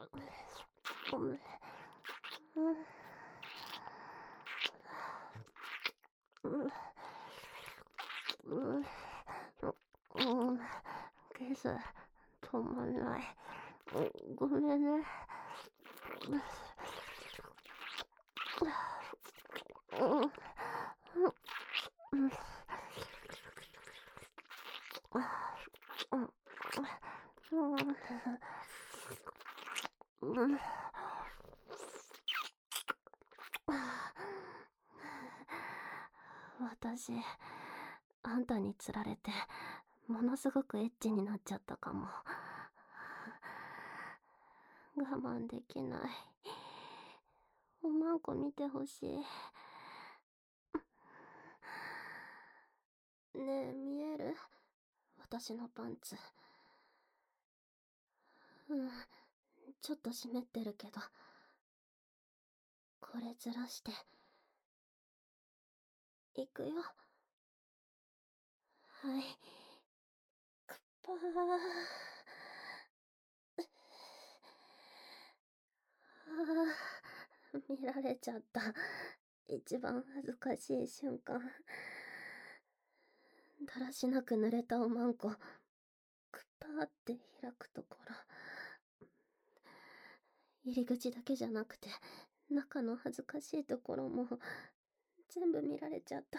ゲス止まんない。ごめんね。私、あんたにつられてものすごくエッチになっちゃったかも。我慢できない。おまんこ見てほしい。ねえ、見える？私のパンツ。ちょっと湿ってるけど、これずらしていくよ。はい。くっぱ見られちゃった。一番恥ずかしい瞬間。だらしなく濡れたおまんこ、くっぱーって開くところ。入り口だけじゃなくて、中の恥ずかしいところも、全部見られちゃった。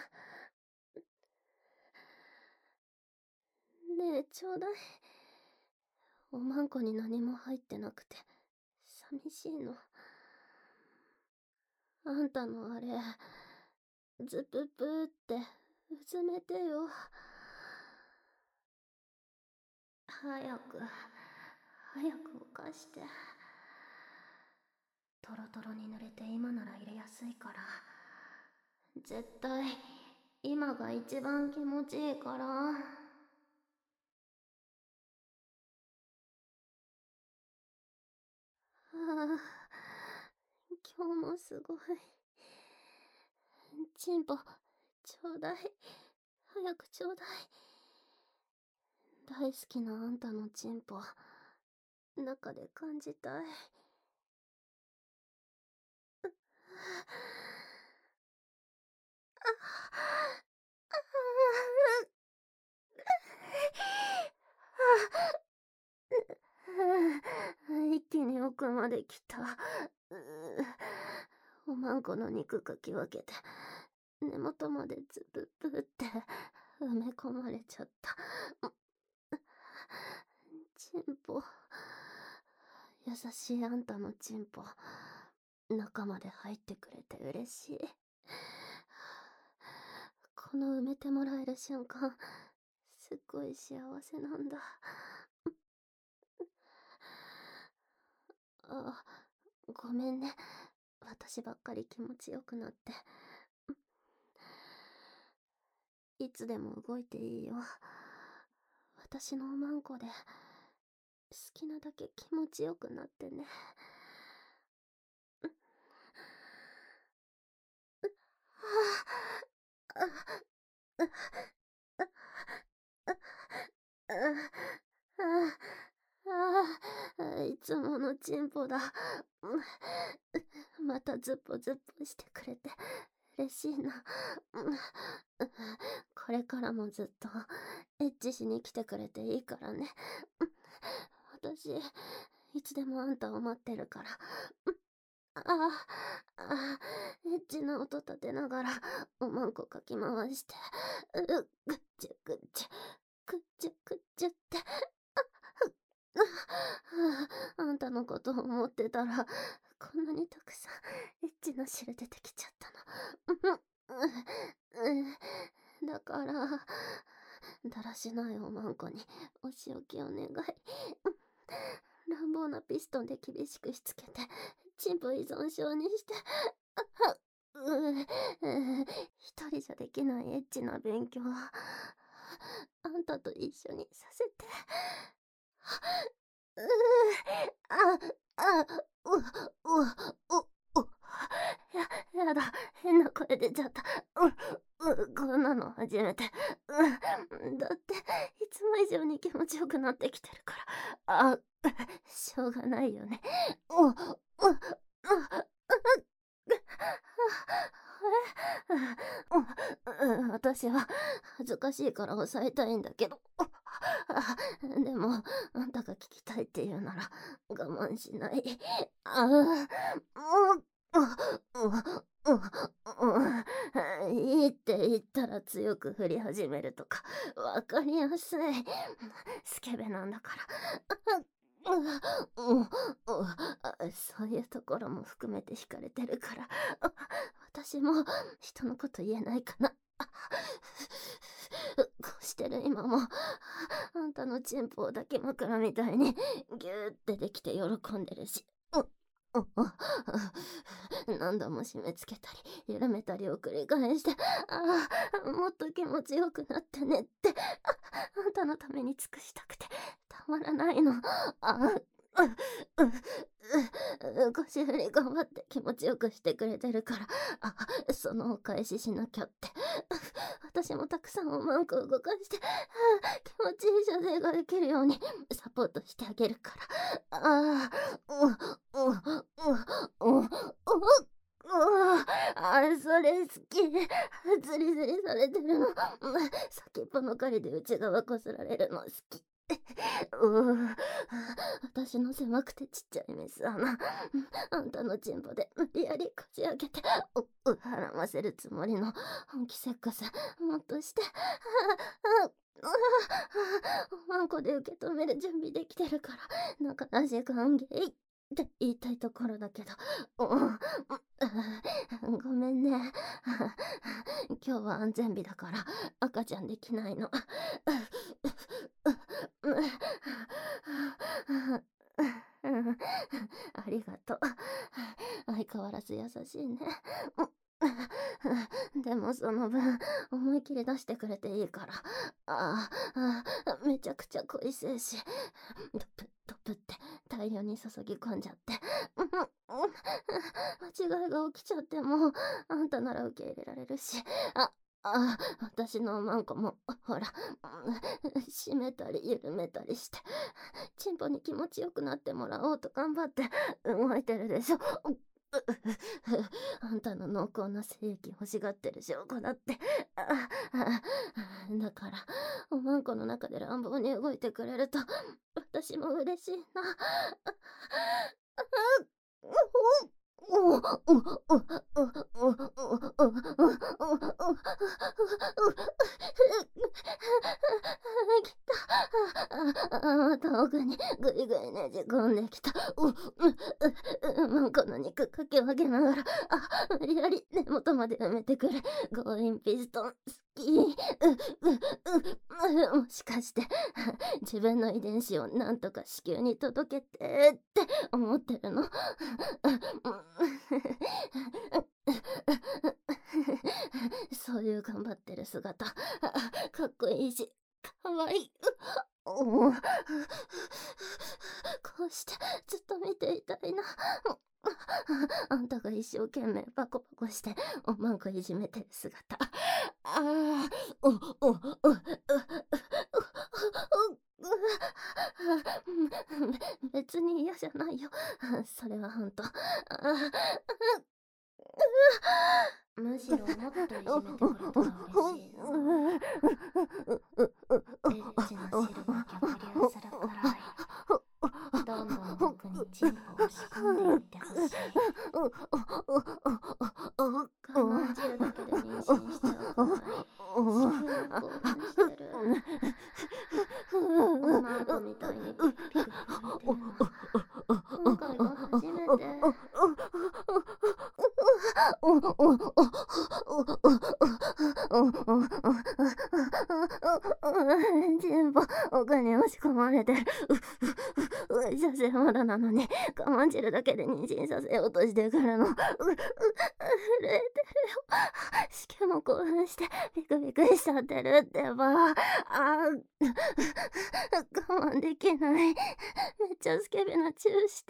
ねえ、ちょうだい。おまんこに何も入ってなくて、寂しいの。あんたのあれ、ズププーってうずめてよ。早く犯して。トロトロに濡れて今なら入れやすいから。絶対今が一番気持ちいいから。今日もすごい。チンポちょうだい。早くちょうだい。大好きなあんたのチンポ、中で感じたい。一気に奥まで来た。おまんこの肉かき分けて、根元までズブブって埋め込まれちゃった。チンポ、優しいあんたのチンポ、中まで入ってくれて嬉しい。この埋めてもらえる瞬間、すっごい幸せなんだ。ごめんね。私ばっかり気持ちよくなって。いつでも動いていいよ。私のおまんこで、好きなだけ気持ちよくなってね。いつものチンポだ。またズッポズッポしてくれて嬉しいな。これからもずっとエッチしに来てくれていいからね。私、いつでもあんたを待ってるから。エッチな音立てながらおまんこかき回して、ぐっちゅぐっちゅ、ぐっちゅぐっちゅって。あんたのことを思ってたら、こんなにたくさんエッチな汁出てきちゃったの。だから、だらしないおまんこにお仕置きお願い。乱暴なピストンで厳しくしつけて、チンポ依存症にして、一人じゃできないエッチな勉強、あんたと一緒にさせて。やだ、変な声出ちゃった。こんなの初めて。だって、いつも以上に気持ちよくなってきてるから。 しょうがないよね。私は恥ずかしいから抑えたいんだけど。でも、あんたが聞きたいって言うなら我慢しない。いいって言ったら強く振り始めるとか、わかりやすい。スケベなんだから。そういうところも含めて惹かれてるから、私も人のこと言えないかな。こうしてる今も、あんたのチンポを抱き枕みたいにギューってできて喜んでるし。何度も締め付けたり緩めたりを繰り返して、もっと気持ちよくなってねって、あんたのために尽くしたくてたまらないの。腰振り頑張って気持ちよくしてくれてるから、そのお返ししなきゃって。私もたくさんおまんこ動かして、気持ちいい射精ができるようにサポートしてあげるから。それ好き。ズリズリされてるの。先っぽの狩りで内側こすられるの好き。私の狭くてちっちゃいメス穴、あんたのチンポで無理やりこじ開けて膨らませるつもりの本気セックスもっとして、おまんこで受け止める準備できてるから中なし歓迎って言いたいところだけど、ごめんね。今日は安全日だから赤ちゃんできないの。ありがとう。相変わらず優しいね。でもその分思い切り出してくれていいから。めちゃくちゃ恋しいし、ドプドプって大量に注ぎ込んじゃって、間違いが起きちゃってもあんたなら受け入れられるし、私のおまんこもほら、締めたり緩めたりしてチンポに気持ちよくなってもらおうと頑張って動いてるでしょ。あんたの濃厚な精液欲しがってる証拠だって。だからおまんこの中で乱暴に動いてくれると私も嬉しいな。来た。また奥にぐいぐいねじ込んできた。マンコの肉かき分けながら、無理やり根元まで埋めてくれ。強引ピストン好き。もしかして自分の遺伝子をなんとか子宮に届けてって思ってるの？そういう頑張ってる姿かっこいいしかわいい。こうしてずっと見ていたいな。あんたが一生懸命パコパコしておまんこいじめてる姿。別に嫌じゃないよ。それはほんと。むしろもっといじめてくれたら嬉しいな。エッチな汁が逆流するくらいどんどん僕にチンポを仕込んでいってほしい。我慢汁だけで妊娠しちゃうくらい興奮してる。おまんこみたいにピクピク震えてるの今回が初めて。全部奥に押し込まれてる。射精まだなのに我慢汁だけで妊娠させようとしてくるの。震えてるよ。しかも興奮してビクビクしちゃってるってば。我慢できない。めっちゃスケベなチューして。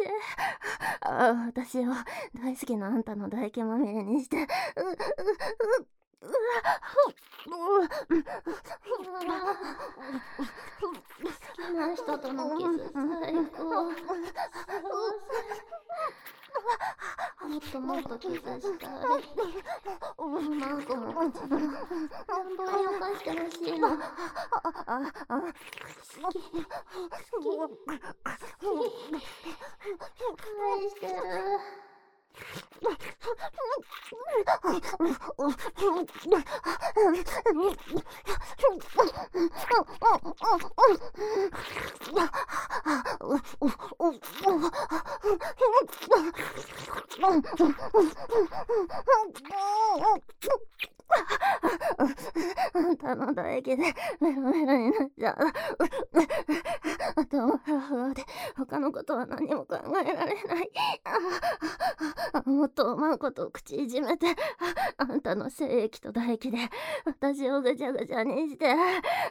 私を大好きなあんたの唾液まみれにして。 きな人とのキス最高。もっともっとキスしたい。マンコも口の乱暴に犯してほしいの。好き愛してる。あんたの唾液でメロメロになっちゃう。頭がふわで他のことは何も考えられない。もっとマンコと口いじめて、あんたの精液と唾液で私をぐちゃぐちゃにして。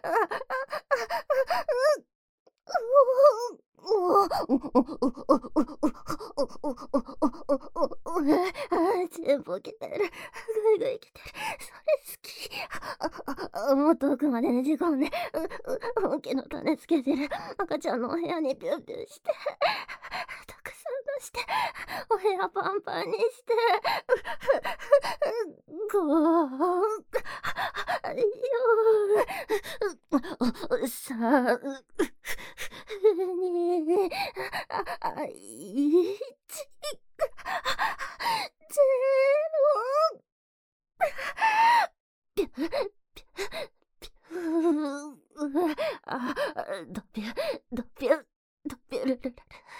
チンポきてる。ぐいぐいきてる。それ好き。もっと奥までねじ込んで、本気の種つけてる赤ちゃんのお部屋にピュンピュンして、たくさん出して、お部屋パンパンにして、さあ、に、あいち、ゼロ、ぴゅ、ぴゅ、ぴゅ、ドピュ、ドピュ、ドピュルルルル。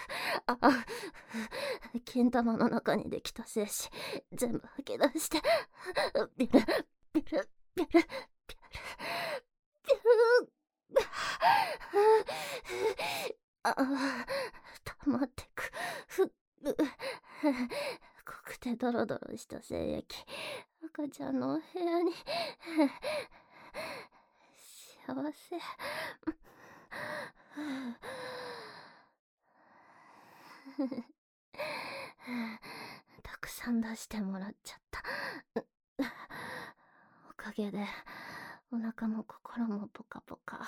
金玉の中にできた精子、全部吐き出して、ピュル、ピュル、ピュル、ピュル、ピュル。溜まってく。濃くてドロドロした精液、赤ちゃんのお部屋に。幸せ。たくさん出してもらっちゃった。おかげでお腹も心もポカポカ。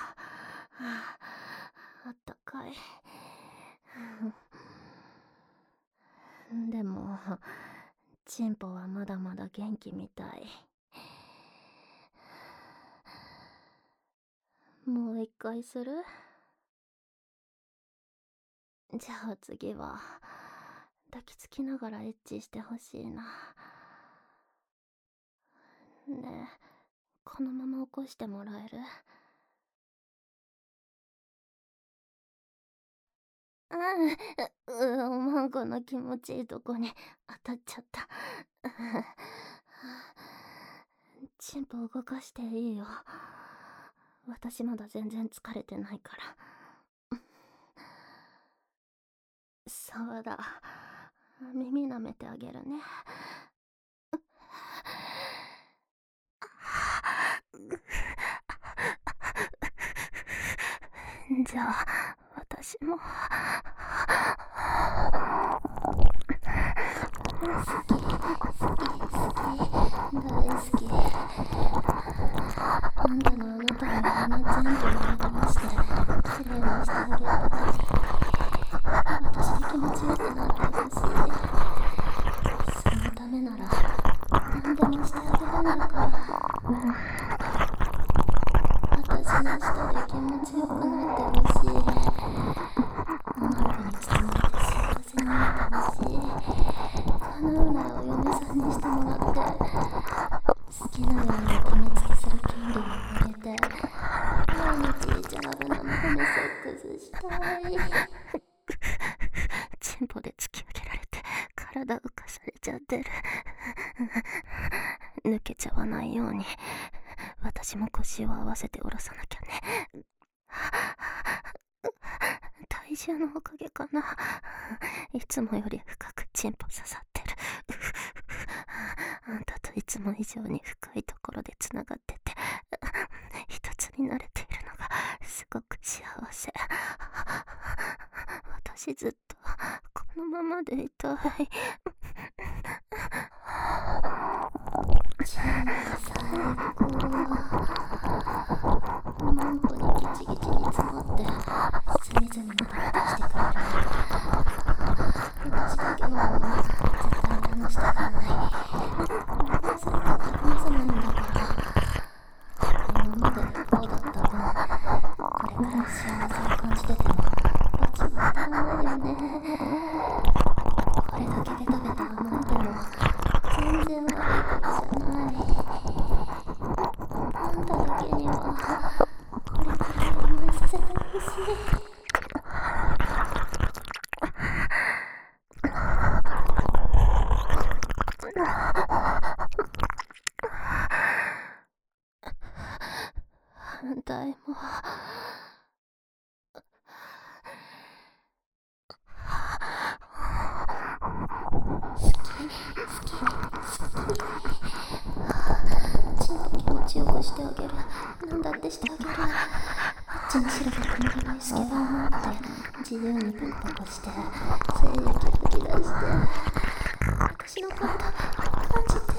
あったかい。でもチンポはまだまだ元気みたい。もう一回する？じゃあ次は抱きつきながらエッチしてほしいな。ねえ、このまま起こしてもらえる？マンコの気持ちいいとこに当たっちゃった。チンポ動かしていいよ。私まだ全然疲れてないから。そうだ、耳舐めてあげるね。じゃあ私も好き、好き、好き、大好き。あんたのあなたの鼻全部流してきれいにしてあげたい。私で気持ちよくなってほしい。そのためなら何でもしてあげるんだから。私の下で気持ちよくなってほしい。マンコに包まれて幸せになってほしい。叶うならお嫁さんにしてもらって、好きなようにお金付きする権利をあげて、毎日イチャラブなの褒めセックスしたい。チンポで突き上げられて体浮かされちゃってる。抜けちゃわないように私も腰を合わせて下ろさなきゃね。体重のおかげかな。いつもより深くチンポ刺さってる。あんたといつも以上に深いところでつながってて、一つになれているのがすごく幸せ。私ずっとこのままでいたい。チンポさんこうマンコにギチギチに詰まって隅々まで果たしてくれる。私だけのもの絶対に離したくない。それだって離せないんだから。今まで不幸だった分、これくらい幸せを感じてても罰は当たらないよね。これだけベタベタ甘えても全然悪いことじゃない。あんただけにはこれくらい甘えさせてほしい。反対もちんと気持ちよくしてあげる。なんだってしてあげる。あっちの白く曇りのスケバを持って自由にポコポコして精液吐き出して私の体感じて。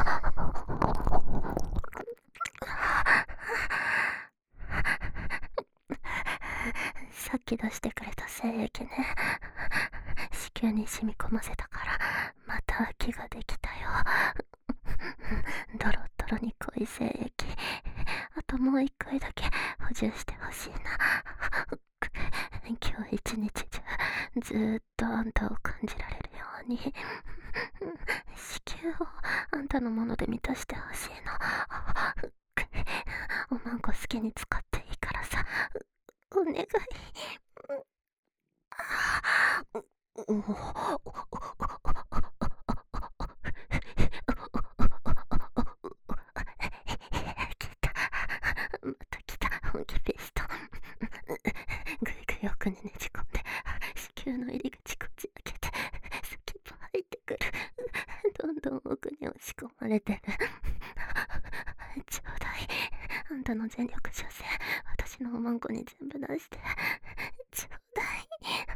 さっき出してくれた精液ね、子宮に染み込ませたからまた気ができたよ。ドロッドロに濃い精液、あともう一回だけ補充してほしいな。今日一日中ずーっとあんたを感じられるように子宮をあんたのもので満たしてほしいの。おまんこ好きに使っていいからさ、お願い。また来た本気ペースト。ぐいぐい奥にねじ込んで子宮の入り口こじ開けて先っぽ入ってくる。どんどん奥に押し込まれてる。ちょうだい、あんたの全力射精私のおまんこに全部出してちょうだい。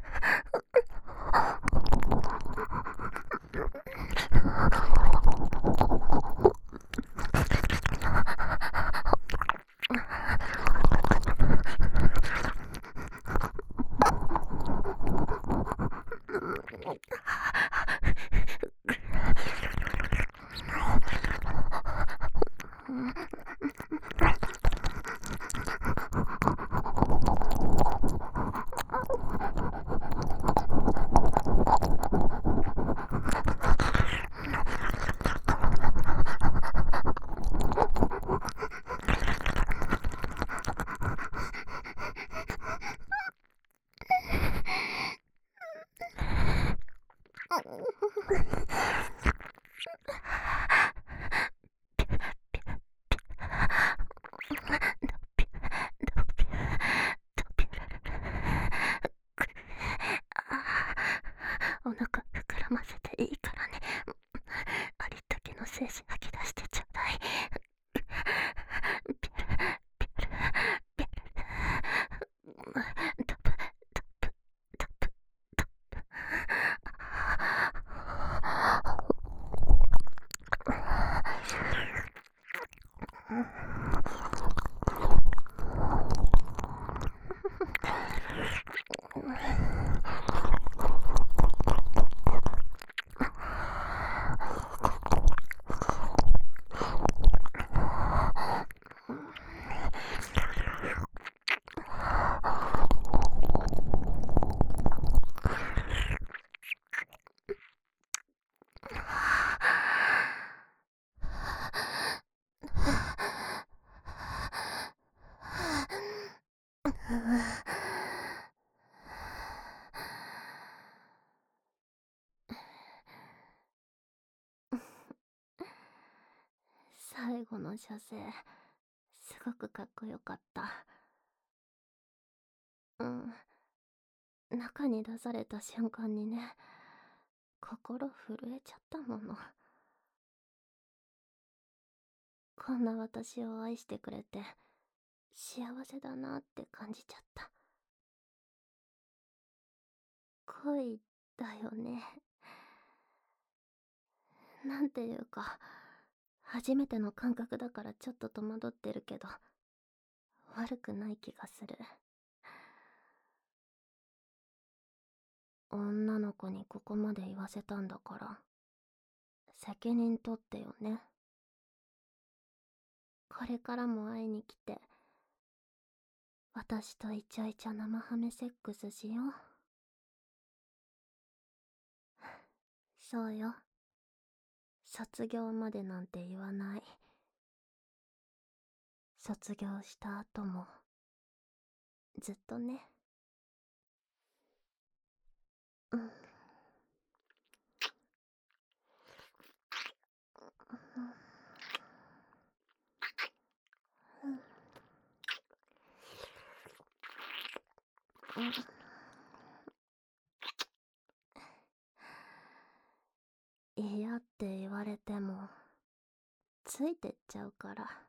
お腹膨らませていいからね。ありったけの精子吐き出してちょうだい。ピュルピュルピュルトップトップトップトップ。最後の射精すごくかっこよかった。うん、中に出された瞬間にね、心震えちゃったもの。こんな私を愛してくれて幸せだなって感じちゃった。恋だよね。なんていうか初めての感覚だからちょっと戸惑ってるけど、悪くない気がする。女の子にここまで言わせたんだから、責任取ってよね。これからも会いに来て、私とイチャイチャ生ハメセックスしよう。そうよ。卒業までなんて言わない。卒業した後も、ずっとね。うん。嫌って言われても、ついてっちゃうから。